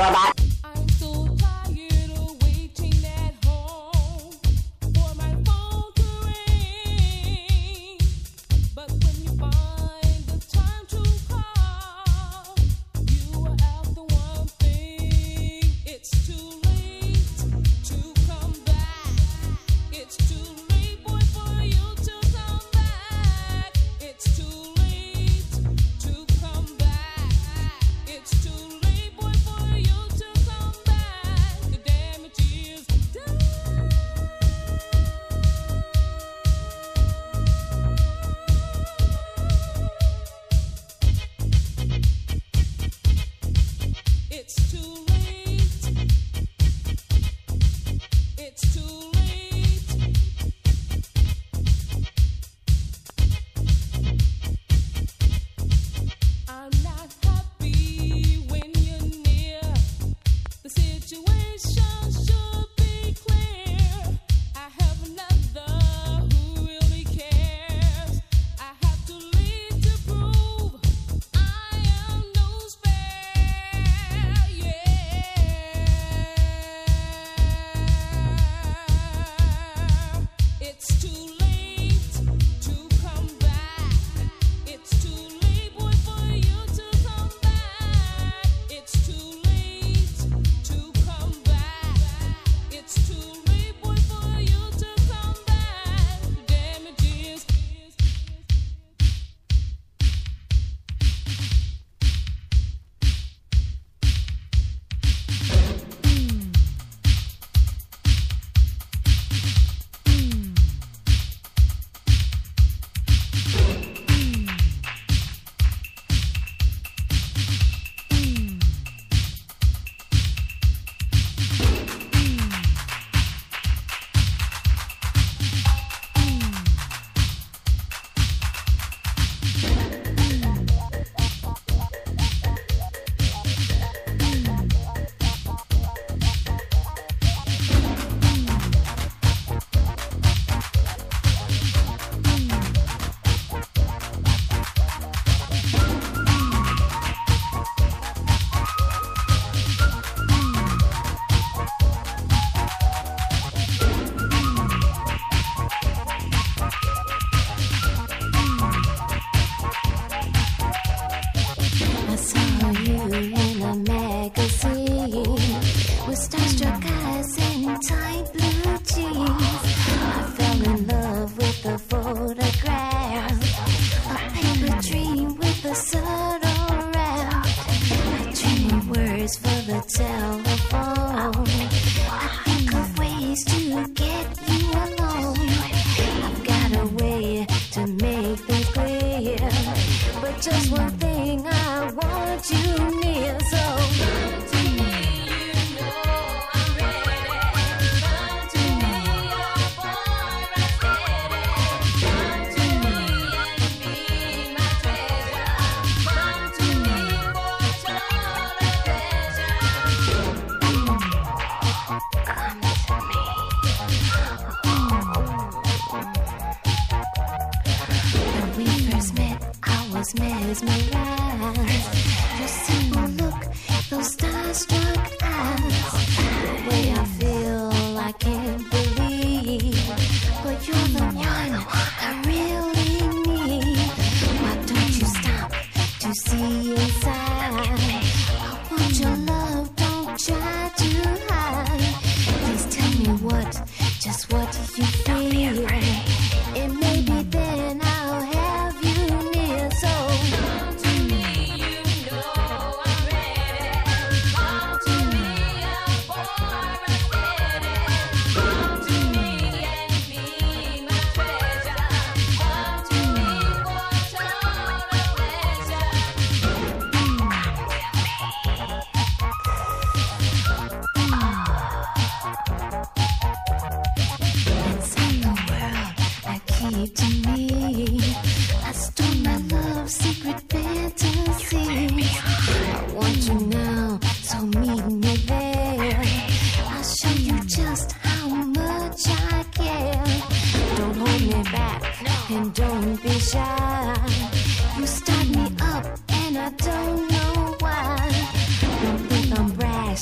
robot. I'm so tired of waiting at home for my phone to ring. But when you find the time to call, you are after one thing. It's too late to come back. It's too late, boy, for you to come back. It's too late to come back. It's too late, boy, for you to come back. The damage is done. It's too late. It's too late. I'm not happy when you're near. The situation should be clear. I have another who really cares. I have to leave to prove I am no spare. Yeah. It's too late to come back. It's too late, boy, for you to come back. It's too late to come back. It's too late, boy, for you to come back. The damage is. I saw you in a magazine with starstruck eyes and tight blue jeans. I fell in love with the photograph, a paper dream with a subtle rap. I dream words for the telephone. I think of ways to get you alone. I've got a way to make things clear, but just one thing I want you near. So come to me, you know I'm ready. Come to me, your boy right steady. Come to me and be my treasure. Come to me for total pleasure. Come to me. When we first met, I was mesmerized. Your simple look, those starstruck eyes. The way I feel, I can't believe. But you're the one I really need. Why don't you stop to see inside? I want your love, don't try to hide. Please tell me just what you feel. And maybe then I'll have you near. So come to me, you know I'm ready. Come to me, your boy right steady. Come to me and be my treasure. Come to me for total pleasure. Inside the world I keep to me, I stole my love, secret fantasies. I want you now, so meet me there. I'll show you just how much I care. Don't hold me back and don't be shy. You start me up and I don't know why. Don't think I'm brash,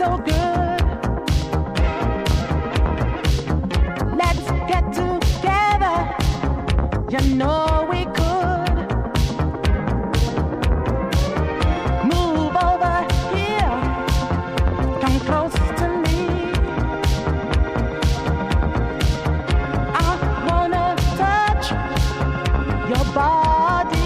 good. Let's get together. You know we could. Move over here. Come close to me. I wanna touch your body.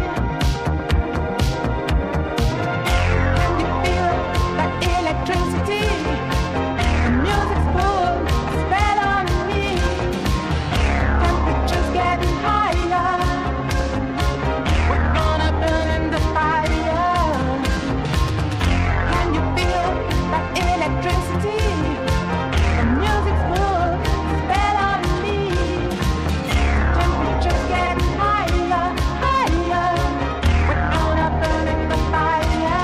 Can you feel that electricity? The music's full, spell on me. Temperature's getting higher. We're gonna burn in the fire. Can you feel that electricity? The music's full, spell on me. Temperature's getting higher, higher. We're gonna burn in the fire.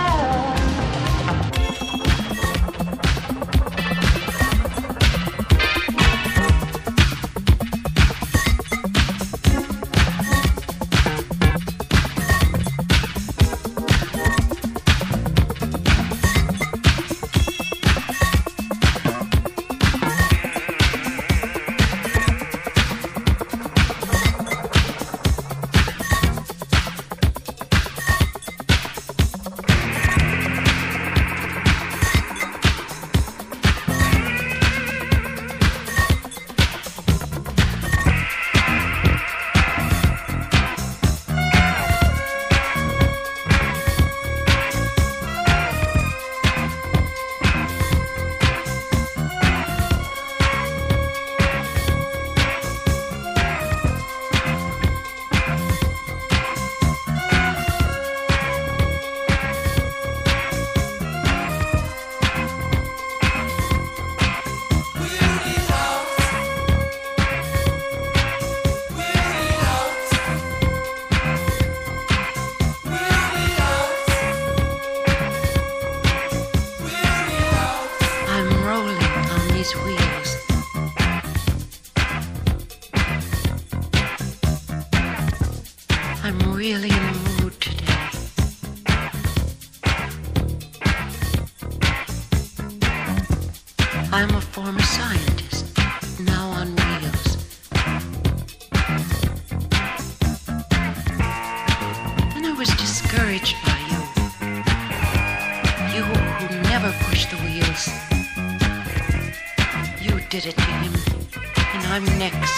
I'm rolling on these wheels. I'm really in the mood today. I'm a former scientist, now on wheels. And I was discouraged by you. You who never pushed the wheels. You did it to him, and I'm next.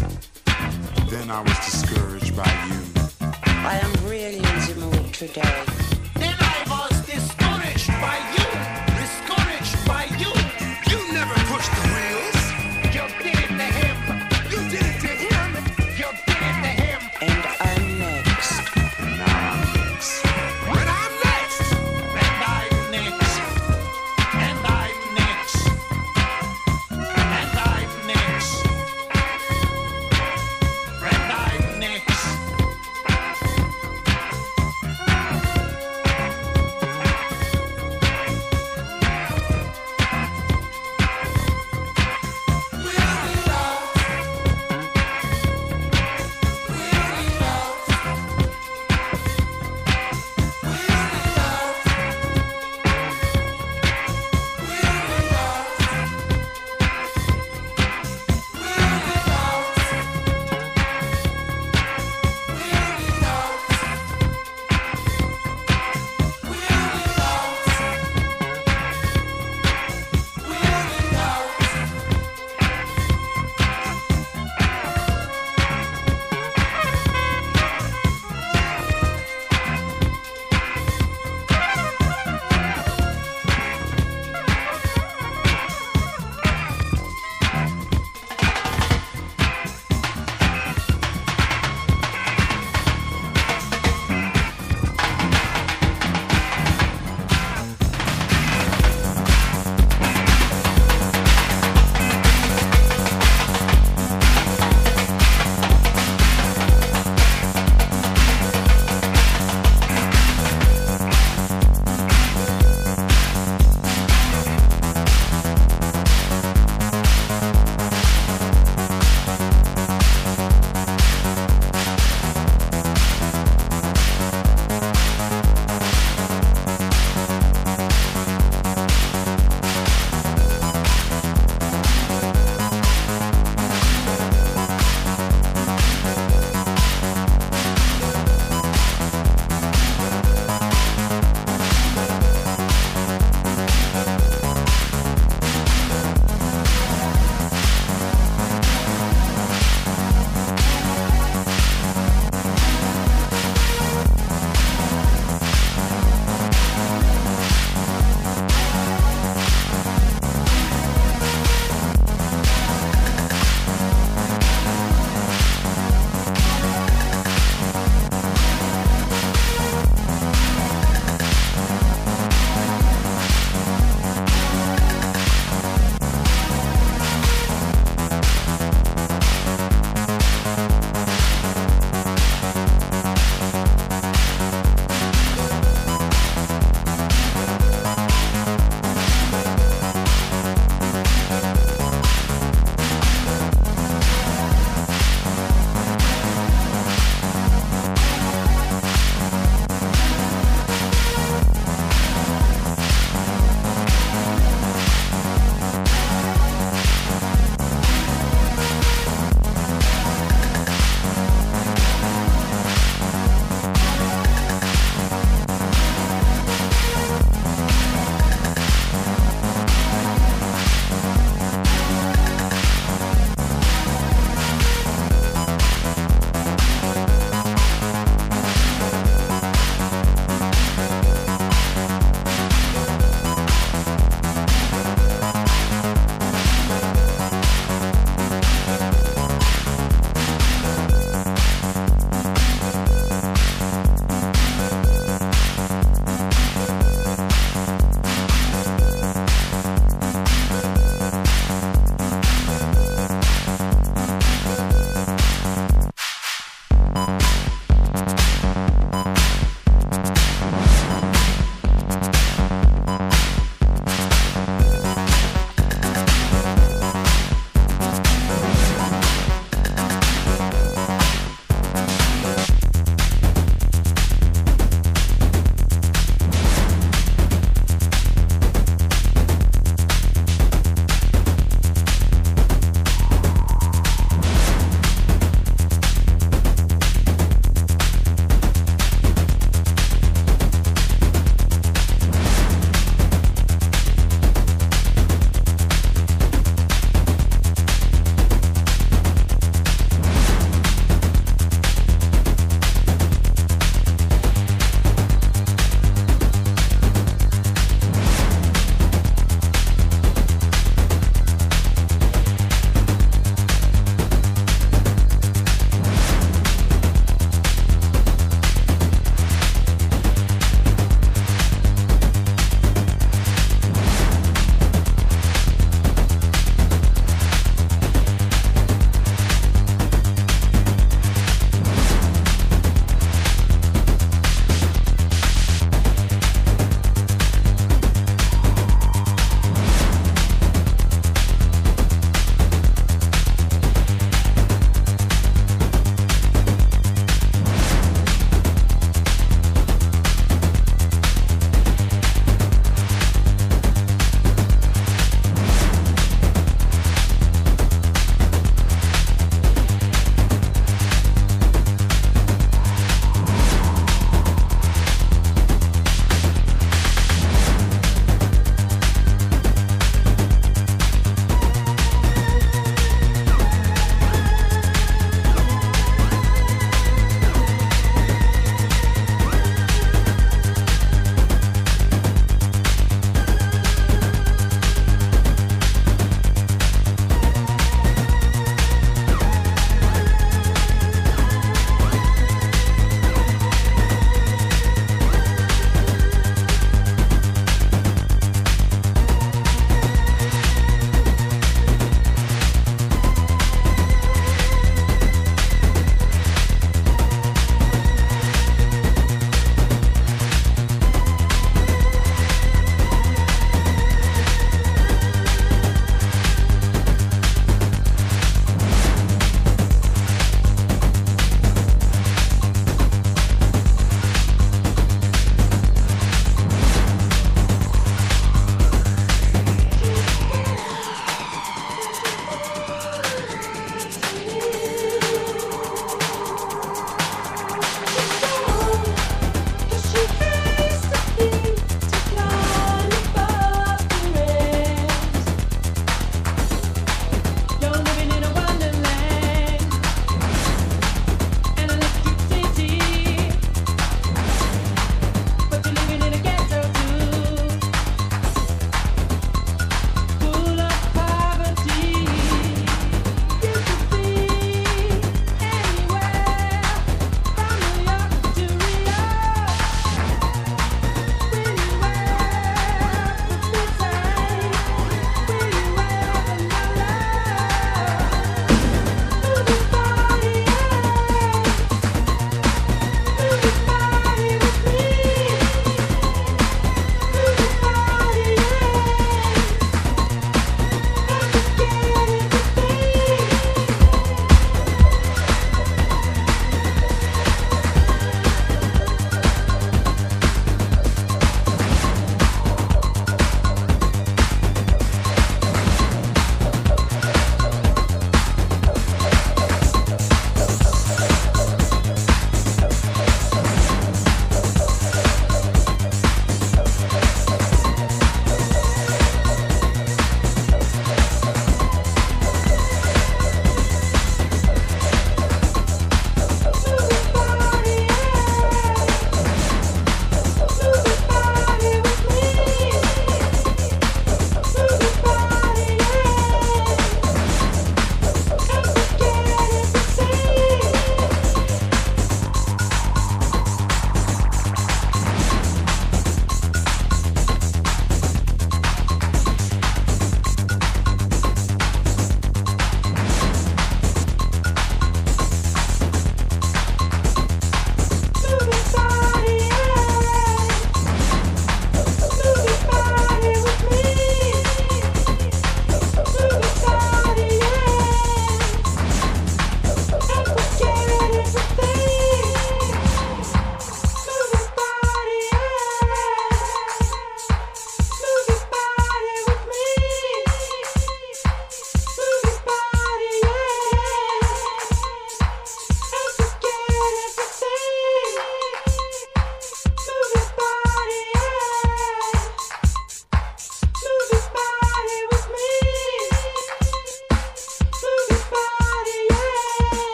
Then I was discouraged by you. I am really in the mood today.